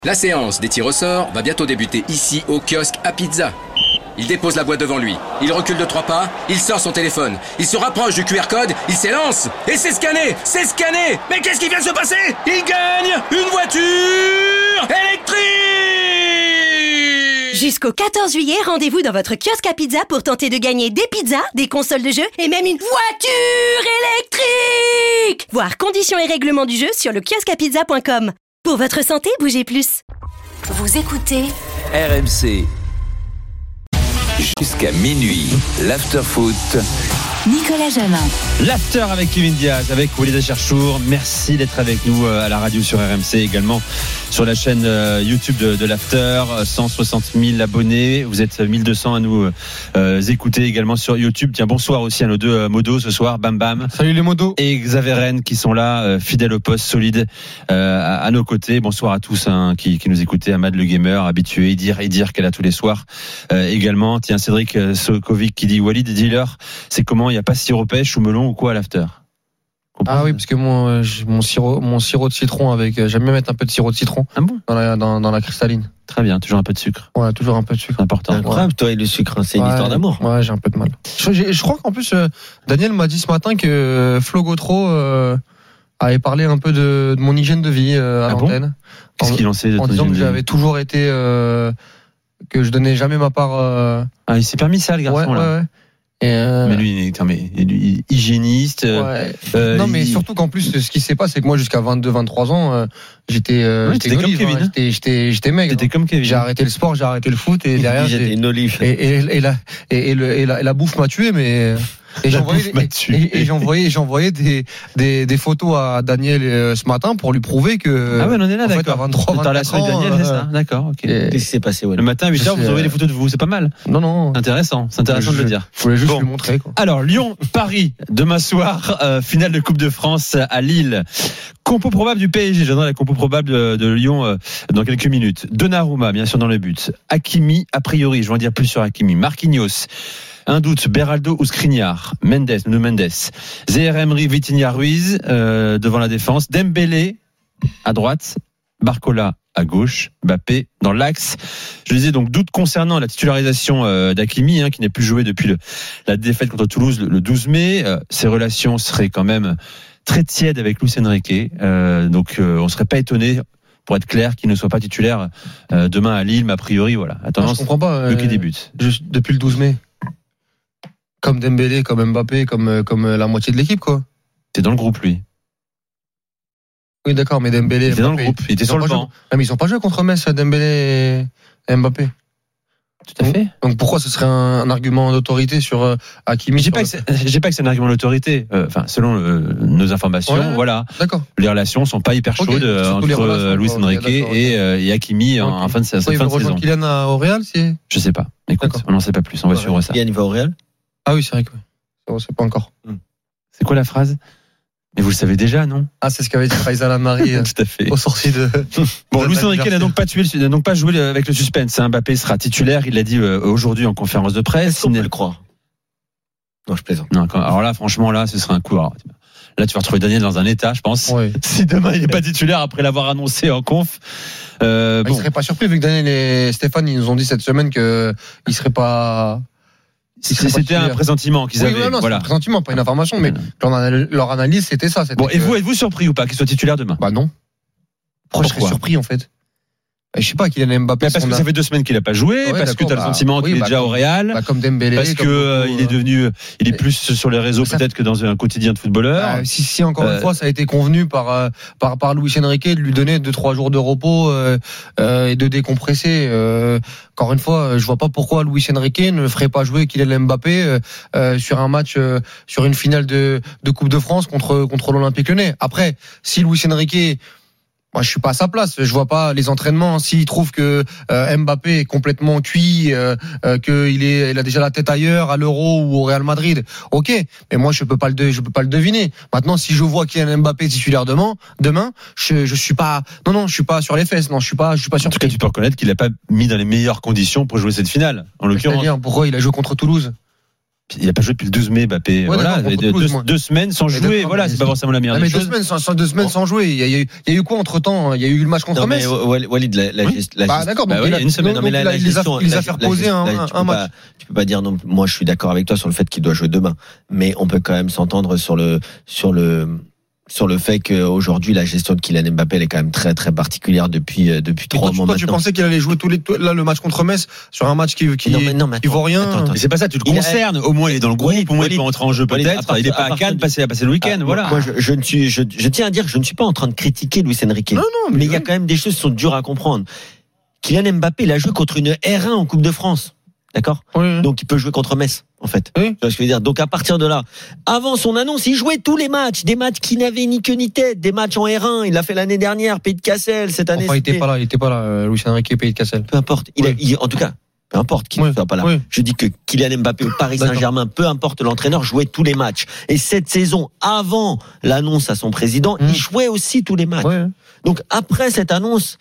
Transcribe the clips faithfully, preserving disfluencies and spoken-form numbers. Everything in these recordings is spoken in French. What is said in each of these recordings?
La séance des tirs au sort va bientôt débuter ici au kiosque à pizza. Il dépose la boîte devant lui, il recule de trois pas, il sort son téléphone, il se rapproche du Q R code, il s'élance et c'est scanné, c'est scanné. Mais qu'est-ce qui vient de se passer? Il gagne une voiture électrique! Jusqu'au quatorze juillet, rendez-vous dans votre kiosque à pizza pour tenter de gagner des pizzas, des consoles de jeu et même une voiture électrique. Voir conditions et règlements du jeu sur le kiosque à pizza point com. Pour votre santé, bougez plus. Vous écoutez R M C. Jusqu'à minuit, l'after-foot. Nicolas Jamin. L'after avec Kevin Diaz, avec Walid Cherchour. Merci d'être avec nous à la radio sur R M C, également sur la chaîne YouTube de, de l'after. cent soixante mille abonnés. Vous êtes mille deux cents à nous euh, écouter également sur YouTube. Tiens, bonsoir aussi à nos deux euh, modos ce soir. Bam Bam. Salut les modos. Et Xavier Rennes qui sont là, euh, fidèles au poste, solides euh, à, à nos côtés. Bonsoir à tous hein, qui, qui nous écoutez. Ahmad le gamer, habitué. Idir, Idir qu'elle a tous les soirs euh, également. Tiens, Cédric euh, Sokovic qui dit Walid dealer, c'est comment? Il n'y a pas sirop pêche ou melon ou quoi à l'after? Ah oui, parce que mon, mon, sirop, mon sirop de citron avec. J'aime bien mettre un peu de sirop de citron ah bon dans, la, dans, dans la cristalline. Très bien, toujours un peu de sucre. Ouais, toujours un peu de sucre. Important. Incroyable, toi et le sucre, hein, c'est une ouais, histoire d'amour. Ouais, j'ai un peu de mal. Je, je crois qu'en plus, euh, Daniel m'a dit ce matin que Flo Gautreau euh, avait parlé un peu de, de mon hygiène de vie euh, à ah l'antenne. Bon Qu'est-ce qu'il en sait de En ton disant que hygiène de vie? j'avais toujours été. Euh, que je donnais jamais ma part. Euh... Ah, il s'est permis ça, le garçon, ouais, là. Ouais, ouais. Et euh... Mais lui, il est, mais, lui, hygiéniste. Ouais. Euh, non, mais il... surtout qu'en plus, ce qui s'est passé, c'est que moi, jusqu'à vingt-deux, vingt-trois ans, euh, j'étais, euh, ouais, j'étais une olive, comme Kevin. hein, j'étais, j'étais, j'étais maigre. J'étais comme Kevin. J'ai arrêté le sport, j'ai arrêté le foot et derrière, j'étais une olive. Et, et, et, la, et, et, le, et, la, et la bouffe m'a tué, mais. Et j'envoyais, et, et, et j'envoyais, j'envoyais des, des, des photos à Daniel euh, ce matin pour lui prouver que. Ah ouais, on est là, en d'accord. Fait, à vingt-trois, vingt-quatre relation avec Daniel, ans, c'est ça. D'accord, ok. Qu'est-ce qui s'est passé, ouais. Le matin à huit heures, vous envoyez des photos de vous, c'est pas mal. Non, non. C'est intéressant, c'est intéressant je, de le dire. Je voulais juste bon. lui montrer, quoi. Alors, Lyon-Paris, demain soir, euh, finale de Coupe de France à Lille. Compo probable du P S G, je donnerai la compo probable de, de Lyon euh, dans quelques minutes. Donnarumma, bien sûr, dans le but. Hakimi, a priori, je vais en dire plus sur Hakimi. Marquinhos. Un doute, Beraldo ou Skriniar. Mendes, Nuno Mendes. Zaïre Emery, Vitinha Ruiz euh, devant la défense. Dembélé à droite. Barcola à gauche. Mbappé dans l'axe. Je disais donc doute concernant la titularisation euh, d'Hakimi, hein, qui n'est plus joué depuis le, la défaite contre Toulouse le, le douze mai. Euh, ses relations seraient quand même très tièdes avec Luis Enrique. Euh, donc euh, on ne serait pas étonné, pour être clair, qu'il ne soit pas titulaire euh, demain à Lille. Mais a priori, voilà. À tendance, je comprends pas. le qui débute. Juste depuis le douze mai. Comme Dembélé, comme Mbappé, comme, comme la moitié de l'équipe, quoi. C'est dans le groupe, lui. Oui, d'accord, mais Dembélé. Il était dans le groupe, il était sur le banc. Ah, mais ils sont pas joués contre Metz, Dembélé et Mbappé. Tout à fait. Donc pourquoi ce serait un, un argument d'autorité sur euh, Hakimi? Je dis pas, le... pas que c'est un argument d'autorité. Euh, enfin, selon euh, nos informations, ouais, voilà. D'accord. Les relations sont pas hyper chaudes okay, euh, entre relations, Luis Enrique et, euh, et Hakimi okay. en, en fin de, Pourquoi fin il de va saison. Rejoindre Kylian à, au Real, si... Je sais pas. Écoute, on n'en sait pas plus. On va ouais, suivre ouais. ça. Kylian va au Real? Ah oui, c'est vrai que oui. C'est pas encore. Hmm. C'est quoi la phrase? Mais vous le savez déjà, non? Ah, c'est ce qu'avait dit Faisal Amari euh, tout à fait. au sorti de. Bon, Luis Enrique n'a donc pas tué, n'a donc pas joué avec le suspense. Mbappé sera titulaire. Il l'a dit euh, aujourd'hui en conférence de presse. Est-ce qu'on peut le croire? Non, je plaisante. Non, quand, alors là, franchement, là, ce serait un coup. Alors, là, tu vas retrouver Daniel dans un état, je pense. Oui. Si demain il n'est pas titulaire après l'avoir annoncé en conf. Euh, bah, bon. Il serait pas surpris vu que Daniel et Stéphane ils nous ont dit cette semaine que il serait pas. C'était un pressentiment qu'ils oui, avaient. Non, non, voilà. C'est un pressentiment, pas une information, mais leur, leur analyse, c'était ça. C'était bon, que... et vous, êtes-vous surpris ou pas qu'il soit titulaire demain? Bah non. Pourquoi, Pourquoi je serais surpris en fait? Je sais pas, Kylian Mbappé. Mais parce que a... ça fait deux semaines qu'il a pas joué, ouais, parce que tu as bah, le sentiment oui, qu'il bah, est déjà comme, au Real. Bah, comme Dembélé. Parce que euh, il est devenu, il est plus sur les réseaux ça... peut-être que dans un quotidien de footballeur. Bah, si, si encore euh... une fois, ça a été convenu par euh, par par Luis Enrique de lui donner deux trois jours de repos euh, euh, et de décompresser. Euh, encore une fois, je vois pas pourquoi Luis Enrique ne ferait pas jouer Kylian Mbappé euh, euh, sur un match, euh, sur une finale de de Coupe de France contre contre l'Olympique Lyonnais. Après, si Luis Enrique moi, je suis pas à sa place. Je vois pas les entraînements. S'il trouve que euh, Mbappé est complètement cuit, euh, euh, qu'il est, il a déjà la tête ailleurs, à l'Euro ou au Real Madrid, ok. Mais moi, je peux pas le, je peux pas le deviner. Maintenant, si je vois Kylian Mbappé titulaire demain, demain, je, je suis pas, non, non, je suis pas sur les fesses. Non, je suis pas, je suis pas sûr. En tout cas, tu peux reconnaître qu'il a pas mis dans les meilleures conditions pour jouer cette finale. En l'occurrence. C'est-à-dire, pourquoi il a joué contre Toulouse? il a pas joué depuis le douze mai, Mbappé. Ouais, voilà, d'accord, deux, Toulouse, deux, moi. deux semaines sans Mais jouer. d'accord, Voilà, mais c'est c'est- pas forcément la meilleure Ah, des mais deux choses. semaines, sans, deux semaines sans jouer. Il y, a, il y a eu, il y a eu quoi entre temps? Il y a eu le match contre Non, mais Metz. Wal- Walid, la, la, Oui. gest- la Bah, gest- d'accord, Bah donc oui, il a- une semaine. donc Non, mais la, il a- la il les a- gestion, il les a la- fait la- reposer la- un, la- un tu peux match. pas- Tu peux pas dire non. Moi, je suis d'accord avec toi sur le fait qu'il doit jouer demain, mais on peut quand même s'entendre sur le sur le sur le fait qu'aujourd'hui la gestion de Kylian Mbappé elle est quand même très très particulière depuis euh, depuis Et trois toi, tu- mois toi, tu maintenant. pensais qu'il allait jouer tous les, tout- là, le match contre Metz sur un match qui, qui, Non, mais non, mais qui vaut attends, rien. attends, attends. Mais c'est pas ça, tu le Il a- concernes. Au moins, il est dans le groupe. Walid, Au moins, il Walid, peut entrer en jeu Walid, à peut-être. partir- Il est pas à à partir Cannes, de- passer, passer le week-end. Ah, Voilà. Moi, je, je ne suis, je, je tiens à dire que je ne suis pas en train de critiquer Luis Enrique. Non, non, mais il y a oui. quand même des choses qui sont dures à comprendre. Kylian Mbappé, il a joué contre une R un en Coupe de France. D'accord? Oui. Donc, il peut jouer contre Metz, en fait. Oui. Tu vois ce que je veux dire? Donc, à partir de là, avant son annonce, il jouait tous les matchs. Des matchs qui n'avaient ni queue ni tête. Des matchs en R un. Il l'a fait l'année dernière, Pays de Cassel. Cette année, Enfin, il était c'était- pas là, il était pas là, euh, Luis Enrique, Pays de Cassel. peu importe. Il a, Oui. il- en tout cas, peu importe qu'il Oui. ne soit pas là. Oui. Je dis que Kylian Mbappé au Paris D'accord. Saint-Germain, peu importe l'entraîneur, jouait tous les matchs. Et cette saison, avant l'annonce à son président, Mmh. il jouait aussi tous les matchs. Ouais. Donc après cette annonce,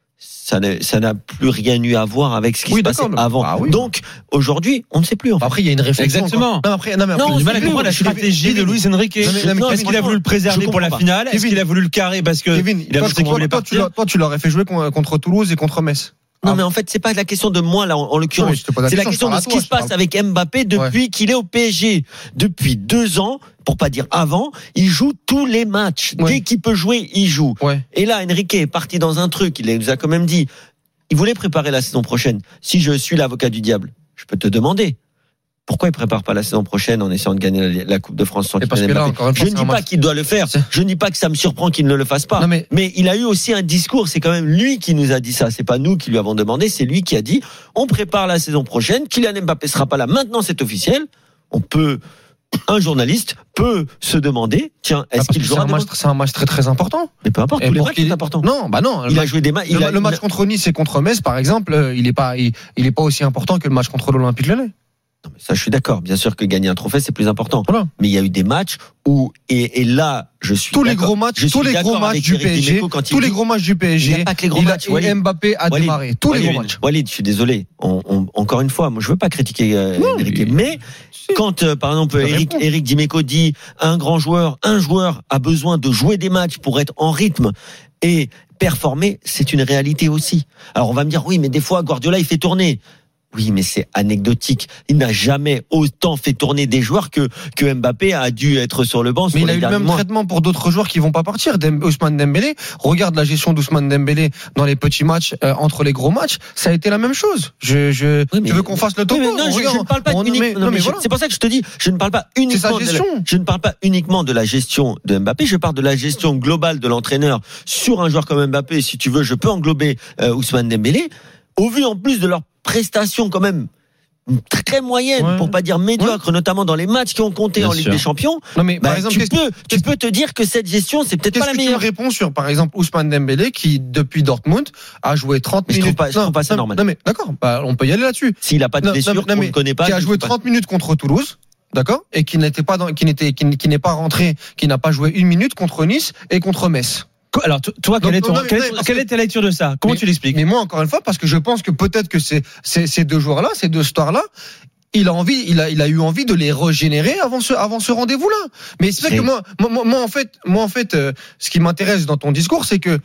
ça n'a, ça n'a plus rien eu à voir avec ce qui Oui, se passait d'accord. avant. Ah oui. Donc aujourd'hui, on ne sait plus. En fait. Après, il y a une réflexion. Exactement. encore. Non, après, non, mais après, Non, J'ai du mal à c'est comprendre la plus- stratégie de Luis Enrique. Non, mais- non, mais Est-ce qu'il a voulu le préserver je pour la comprends finale? Est-ce Kevin. qu'il a voulu le carrer parce que Kevin, il a toi, vu qu'il toi, voulait toi, tu partir? l'as- toi, tu l'aurais fait jouer con- contre Toulouse et contre Metz. Non, Ah. mais en fait, c'est pas la question de moi là, en, en Non, l'occurrence. je te pose la C'est la question, question je de parle ce à qui toi, se je passe parle- avec Mbappé depuis qu'il est au P S G. Depuis deux ans, pour pas dire avant, il joue tous les matchs. Ouais. Dès qu'il peut jouer, il joue. Ouais. Et là, Enrique est parti dans un truc. Il nous a quand même dit, il voulait préparer la saison prochaine. Si je suis l'avocat du diable, je peux te demander. Pourquoi il prépare pas la saison prochaine en essayant de gagner la, la Coupe de France sans Et parce Kylian que là, Mbappé? encore une fois, Je ne c'est dis un pas match. qu'il doit le faire. C'est- Je ne dis pas que ça me surprend qu'il ne le fasse pas. Non, mais- mais il a eu aussi un discours. C'est quand même lui qui nous a dit ça. C'est pas nous qui lui avons demandé. C'est lui qui a dit on prépare la saison prochaine. Kylian Mbappé sera pas là. Maintenant, c'est officiel. On peut, un journaliste peut se demander tiens, Ah, est-ce parce qu'il que c'est jouera un match, demain? c'est un match très très important. Mais peu importe. Et Tous les pour matchs qu'il- sont importants. Non, bah non. le Il a match- joué des matchs. Le, il a- le match contre Nice et contre Metz, par exemple, euh, il est pas, il, il est pas aussi important que le match contre l'Olympique Lyonnais. Non, mais ça, je suis d'accord. Bien sûr que gagner un trophée, c'est plus important. Voilà. Mais il y a eu des matchs où, et, et là, je suis Tous les d'accord. gros matchs, Je suis tous les gros d'accord matchs avec du Eric P S G, Dimeco quand il tous les dit- gros matchs du P S Il G. n'y a pas que les gros il a- matchs, Walid. et Mbappé a Walid, démarré. Tous les Walid, gros matchs. Walid, je suis désolé. On, on- encore une fois, moi, je veux pas critiquer euh, Non, Enrique, mais- mais Si. quand, euh, par exemple, Je Eric, réponds. Eric Dimeco dit un grand joueur, un joueur a besoin de jouer des matchs pour être en rythme et performer, c'est une réalité aussi. Alors on va me dire oui, mais des fois Guardiola il fait tourner. Oui, mais c'est anecdotique. Il n'a jamais autant fait tourner des joueurs que que Mbappé a dû être sur le banc. Mais sur il les a eu le derniers même mois. traitement pour d'autres joueurs qui vont pas partir. Dem- Ousmane Dembélé, regarde la gestion d'Ousmane Dembélé dans les petits matchs euh, entre les gros matchs, ça a été la même chose. Je, je, Oui, mais- tu veux qu'on fasse le Oui, topo mais non, je, Regarde, je ne parle pas on- uniquement. mais- non, non, mais mais je- voilà. C'est pour ça que je te dis, je ne parle pas uniquement. sa de la- gestion. je ne parle pas uniquement de la gestion de Mbappé. Je parle de la gestion globale de l'entraîneur sur un joueur comme Mbappé. Si tu veux, je peux englober euh, Ousmane Dembélé. Au vu en plus de leurs prestations quand même très moyennes, Ouais. pour pas dire médiocres, notamment dans les matchs qui ont compté Bien en Ligue sûr. des Champions. Non, mais Bah, par exemple, tu qu'est-ce- peux, tu peux te dire que cette gestion, c'est peut-être Qu'est-ce pas la que tu me meilleure. réponds sur, par exemple, Ousmane Dembélé qui, depuis Dortmund, a joué trente Mais je trouve minutes. pas- je trouve pas ça non, normal. Non, mais d'accord, bah, on peut y aller là-dessus. S'il a pas de Non, blessure non, qu'on mais ne connaît pas, Qui a je joué sais pas. trente minutes contre Toulouse, d'accord, et qui n'était pas dans, qui n'était, qui, qui n'est pas rentré, qui n'a pas joué une minute contre Nice et contre Metz. Co- Alors, to- toi, quelle Non, est ton- non, mais- quelle non, est- parce quelle que- est ta lecture de ça? Comment Mais- tu l'expliques? Mais moi, encore une fois, parce que je pense que peut-être que ces, ces, ces deux joueurs-là, ces deux stars-là, il a envie, il a, il a eu envie de les régénérer avant ce, avant ce rendez-vous-là. Mais c'est vrai que C'est- moi, moi, moi, moi, en fait, moi, en fait, euh, ce qui m'intéresse dans ton discours, c'est que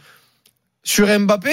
sur Mbappé,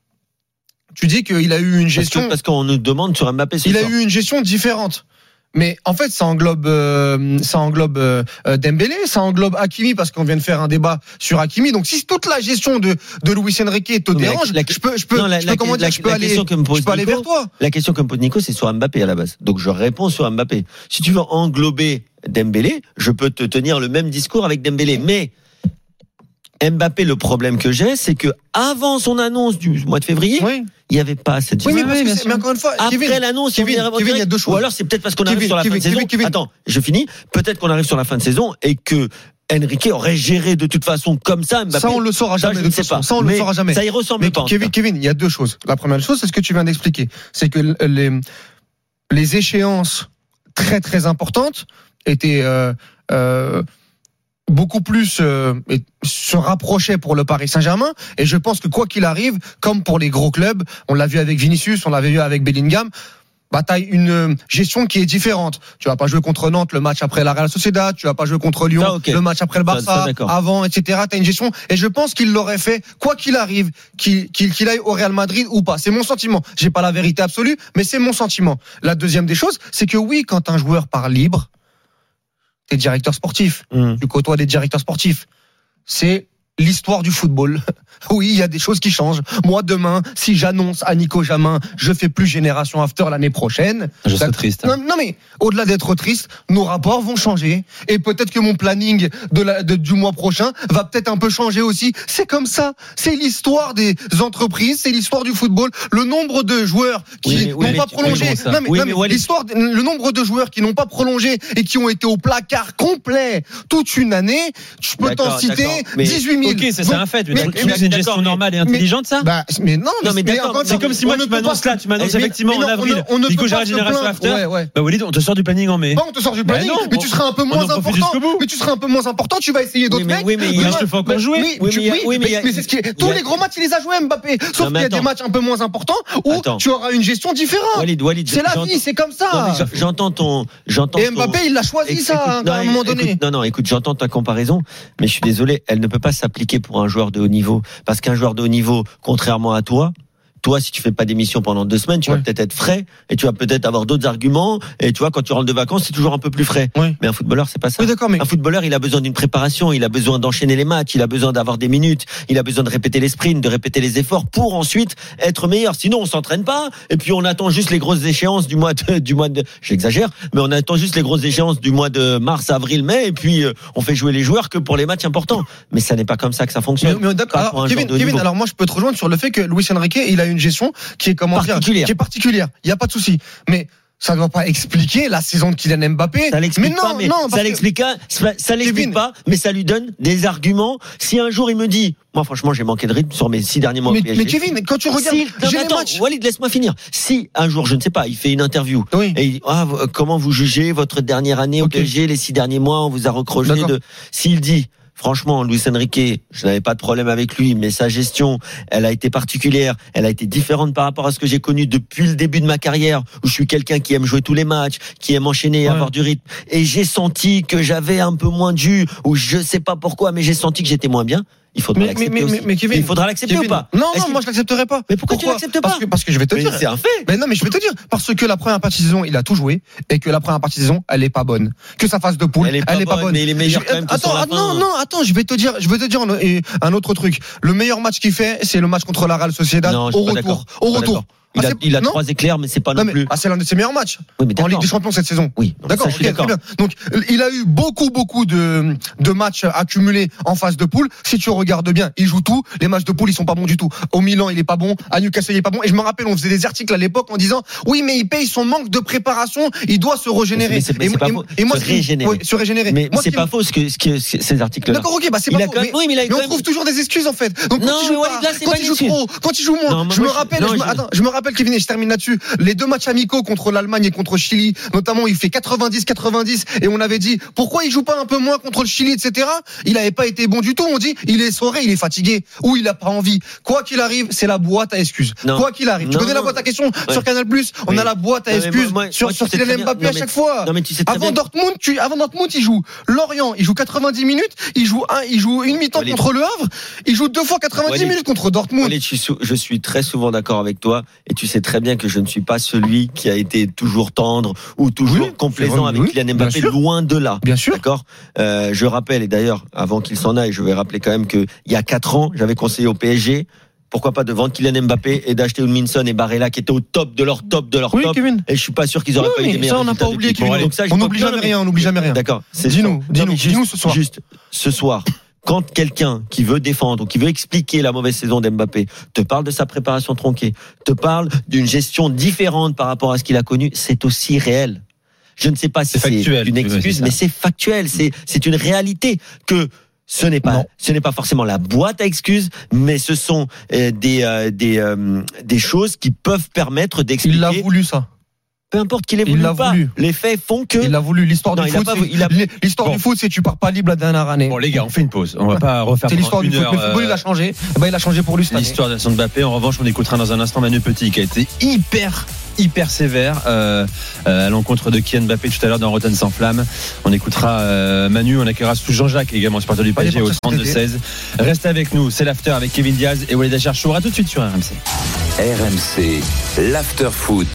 tu dis qu'il a eu une Parce gestion, que- parce qu'on nous demande sur Mbappé. ce il a soir. eu une gestion différente. Mais en fait, ça englobe, euh, ça englobe euh, euh, Dembélé, ça englobe Hakimi parce qu'on vient de faire un débat sur Hakimi. Donc, si toute la gestion de de Luis Enrique te Oui, mais la- dérange, la- je peux, je peux, Non, la- je la- peux comment la- dire, je peux la aller, question que me pose je peux aller Nico, vers toi. La question que me pose Nico, c'est sur Mbappé à la base. Donc je réponds sur Mbappé. Si tu veux englober Dembélé, je peux te tenir le même discours avec Dembélé. Mais Mbappé, le problème que j'ai, c'est que avant son annonce du mois de février, Oui. il n'y avait pas cette Oui, mais, gestion. parce que bien c'est- sûr. mais encore une fois, Après Kevin, l'annonce, Kevin, on vient Kevin, il y a deux choses. Ou alors c'est peut-être parce qu'on arrive Kevin, sur la Kevin, fin de saison. Kevin, Kevin. Attends, je finis. Peut-être qu'on arrive sur la fin de saison et que Enrique aurait géré de toute façon comme ça Mbappé. ça on le saura Ça, jamais je de ne toute sais façon. pas. Ça on le Mais saura jamais. Ça y ressemble Mais pas. en tout Kevin, cas. Kevin, il y a deux choses. La première chose, c'est ce que tu viens d'expliquer, c'est que les les échéances très très importantes étaient euh, euh, beaucoup plus euh, et se rapprochaient pour le Paris Saint-Germain, et je pense que quoi qu'il arrive, comme pour les gros clubs, on l'a vu avec Vinicius, on l'avait vu avec Bellingham, bah t'as une euh, gestion qui est différente. Tu vas pas jouer contre Nantes le match après la Real Sociedad, tu vas pas jouer contre Lyon ça, okay. le match après le Barça, ça, ça, avant, et cetera. T'as une gestion, et je pense qu'il l'aurait fait quoi qu'il arrive, qu'il, qu'il, qu'il aille au Real Madrid ou pas. C'est mon sentiment. J'ai pas la vérité absolue, mais c'est mon sentiment. La deuxième des choses, c'est que oui, quand un joueur part libre, t'es directeur sportif, mmh. tu côtoies des directeurs sportifs. C'est l'histoire du football. Oui, il y a des choses qui changent. Moi, demain, si j'annonce à Nico Jamin, je fais plus Génération After l'année prochaine. Je serais triste. Non, non, mais au-delà d'être triste, nos rapports vont changer. Et peut-être que mon planning de la, de, du mois prochain va peut-être un peu changer aussi. C'est comme ça. C'est l'histoire des entreprises, c'est l'histoire du football. Le nombre de joueurs qui oui, n'ont oui, pas mais, prolongé. Oui, non, mais, oui, non, mais, mais l'histoire, le nombre de joueurs qui n'ont pas prolongé et qui ont été au placard complet toute une année. Je peux d'accord, t'en citer mais, dix-huit mille. Ok, ça c'est un fait. Mais, mais, mais c'est une gestion mais, normale et intelligente, ça. Bah, mais non, non, mais mais d'accord. C'est comme si moi tu m'annonces là, tu m'annonces effectivement en avril. Nico Jamin Génération After. Ouais, ouais. Bah Walid, on te sort du planning en mai. Bah, on te sort du planning, bah non, mais tu seras un peu moins important. Mais tu seras un peu moins important. Tu vas essayer d'autres oui, mais, mecs. Oui, mais, mais je te fais encore jouer. Oui, oui, tu, mais, oui, oui, mais, mais, mais c'est ce qui est. Tous a... les gros matchs, il les a joués Mbappé. Sauf qu'il y a des matchs un peu moins importants où attends. tu auras une gestion différente. Walid, Walid, c'est la vie, c'est comme ça. Non, j'entends ton, j'entends. Et Mbappé, ton... il l'a choisi écoute, ça écoute, non, à un moment donné. Écoute, non, non, écoute, j'entends ta comparaison, mais je suis désolé, elle ne peut pas s'appliquer pour un joueur de haut niveau, parce qu'un joueur de haut niveau, contrairement à toi. Toi, si tu fais pas d'émission pendant deux semaines, tu ouais. vas peut-être être frais et tu vas peut-être avoir d'autres arguments. Et tu vois, quand tu rentres de vacances, c'est toujours un peu plus frais. Ouais. Mais un footballeur, c'est pas ça. Oui, d'accord, mais... Un footballeur, il a besoin d'une préparation, il a besoin d'enchaîner les matchs, il a besoin d'avoir des minutes, il a besoin de répéter les sprints, de répéter les efforts pour ensuite être meilleur. Sinon, on s'entraîne pas et puis on attend juste les grosses échéances du mois de, du mois de, j'exagère, mais on attend juste les grosses échéances du mois de mars, avril, mai et puis euh, on fait jouer les joueurs que pour les matchs importants. Mais ça n'est pas comme ça que ça fonctionne. Mais, mais d'accord. Alors, Kevin, Kevin alors moi, je peux te rejoindre sur le fait que Luis Enrique, il a une gestion qui comment dire, qui est particulière. Il y a pas de souci. Mais ça ne doit pas expliquer la saison de Kylian Mbappé. Ça l'explique mais non, pas, mais non, ça l'explique pas, ça l'explique Kevin. pas, mais ça lui donne des arguments. Si un jour il me dit, moi franchement j'ai manqué de rythme sur mes six derniers mois mais, au P S G. Mais Kevin, quand tu regardes, si, non, j'ai attends, les matchs. Walid, laisse-moi finir. Si un jour, je ne sais pas, il fait une interview oui. et il dit, ah, comment vous jugez votre dernière année au okay. P S G, les six derniers mois, on vous a recroché de. S'il dit. Franchement, Luis Enrique, je n'avais pas de problème avec lui, mais sa gestion, elle a été particulière, elle a été différente par rapport à ce que j'ai connu depuis le début de ma carrière, où je suis quelqu'un qui aime jouer tous les matchs, qui aime enchaîner et ouais. avoir du rythme. Et j'ai senti que j'avais un peu moins de jus, ou je sais pas pourquoi, mais j'ai senti que j'étais moins bien. Il faudra mais, l'accepter mais, mais, aussi. Mais Kevin, il faudra l'accepter Kevin, ou pas? Non, non, moi je l'accepterai pas. Mais pourquoi, pourquoi tu l'acceptes pas? Parce que, parce que je vais te mais dire. C'est un fait. Mais non, mais je vais te dire. Parce que la première partie de saison, il a tout joué, et que la première partie de saison, elle est pas bonne. Que sa phase de poule, elle est pas, elle est pas bonne, bonne. Mais il est meilleur quand même que attends, sur la non, fin. non, attends, je vais te dire, je vais te dire un autre truc. Le meilleur match qu'il fait, c'est le match contre la Real Sociedad non, au retour. Au retour. Il a, ah, il a trois éclairs, mais c'est pas non, non plus. Ah, c'est l'un de ses meilleurs matchs oui, mais en Ligue des Champions cette saison. Oui, d'accord. Ça, je suis d'accord. Donc, il a eu beaucoup, beaucoup de de matchs accumulés en phase de poule. Si tu regardes bien, il joue tout. Les matchs de poule, ils sont pas bons du tout. Au Milan, il est pas bon. À Newcastle, il est pas bon. Et je me rappelle, on faisait des articles à l'époque en disant, oui, mais il paye son manque de préparation. Il doit se régénérer. Mais c'est, mais c'est et, pas et, faux. et moi, se régénérer. Ouais, se régénérer. Mais moi, c'est pas faux ce que, ce que ces articles-là. D'accord, ok, bah c'est pas faux. Mais, oui, mais, mais on trouve toujours des excuses en fait. Donc quand il joue pas, quand il joue trop, quand il joue moins. Je me rappelle, attends, je me rappelle, Kevin, et je termine là-dessus. Les deux matchs amicaux contre l'Allemagne et contre Chili, notamment, il fait quatre-vingt-dix quatre-vingt-dix et on avait dit pourquoi il joue pas un peu moins contre le Chili, et cetera. Il avait pas été bon du tout. On dit il est souré, il est fatigué ou il a pas envie. Quoi qu'il arrive, c'est la boîte à excuses. Non. Quoi qu'il arrive. Non, tu connais non. la boîte à questions ouais. sur Canal Plus. On oui. a la boîte à excuses moi, moi, sur, moi, sur Kylian Mbappé à chaque fois. Non, mais tu sais très avant bien. Dortmund, tu, avant Dortmund, il joue Lorient, il joue quatre-vingt-dix minutes, il joue un, il joue une mi-temps Walid. contre le Havre, il joue deux fois quatre-vingt-dix Walid. minutes contre Dortmund. Walid, je, suis sou- je suis très souvent d'accord avec toi et tu sais très bien que je ne suis pas celui qui a été toujours tendre ou toujours oui, complaisant avec oui, Kylian Mbappé, loin de là. Bien sûr. D'accord. Euh, je rappelle, et d'ailleurs, avant qu'il s'en aille, je vais rappeler quand même que il y a quatre ans, j'avais conseillé au P S G, pourquoi pas de vendre Kylian Mbappé et d'acheter Minson et Barella qui étaient au top de leur top de leur oui, top. Kevin. Et je suis pas sûr qu'ils auraient oui, pas eu des meilleurs. Ça, on n'a pas oublié. Bon, donc ça, on n'oublie jamais rien. On n'oublie jamais rien. D'accord. Dis-nous, dis-nous, dis-nous ce soir. Juste ce soir. Quand quelqu'un qui veut défendre ou qui veut expliquer la mauvaise saison d'Mbappé te parle de sa préparation tronquée, te parle d'une gestion différente par rapport à ce qu'il a connu, c'est aussi réel. Je ne sais pas si c'est, c'est une excuse, mais c'est factuel, c'est, c'est une réalité que ce n'est pas, non. ce n'est pas forcément la boîte à excuses, mais ce sont euh, des, euh, des, euh, des choses qui peuvent permettre d'expliquer. Il l'a voulu, ça. Peu importe qu'il ait voulu ou pas. Voulu. Les faits font que. Il l'a voulu. L'histoire non, du foot, c'est... A... l'histoire bon. du foot, c'est tu pars pas libre la dernière année. Bon, les gars, on fait une pause. On va pas refaire. C'est l'histoire du foot. Le football, euh... il a changé. Bah, il a changé pour lui. L'histoire de Mbappé. En revanche, on écoutera dans un instant Manu Petit, qui a été hyper hyper sévère euh, euh, à l'encontre de Kylian Mbappé tout à l'heure dans Rotten sans flamme. On écoutera euh, Manu, on accueillera sous Jean-Jacques également, supporter du P S G au trente-deux seize. Restez avec nous, c'est l'after avec Kevin Diaz et Walid Acharchour. À tout de suite sur R M C. R M C, l'after foot.